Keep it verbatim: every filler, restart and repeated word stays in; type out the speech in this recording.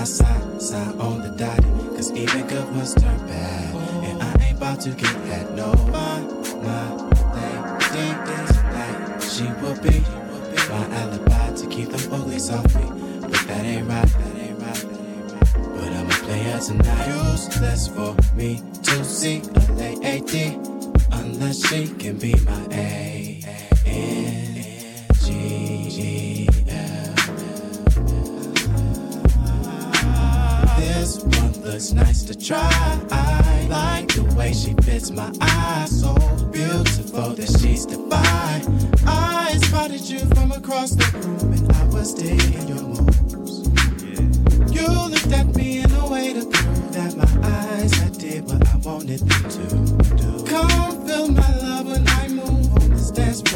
side, side on the dotted. Cause even good ones turn bad. And I ain't about to get that, no. My, my lady is like she will be my alibi to keep them uglies off me. But that ain't right, that ain't right, that ain't right. But I'm a player tonight. Useless for me to see a lady unless she can be my A N G L. This one looks nice to try. I like the way she fits my eyes. So beautiful that she's divine. I spotted you from across the room and I was digging your moves. You looked at me in a way to prove that my eyes had did what I wanted them to do. Come feel my love when I move on this dance floor.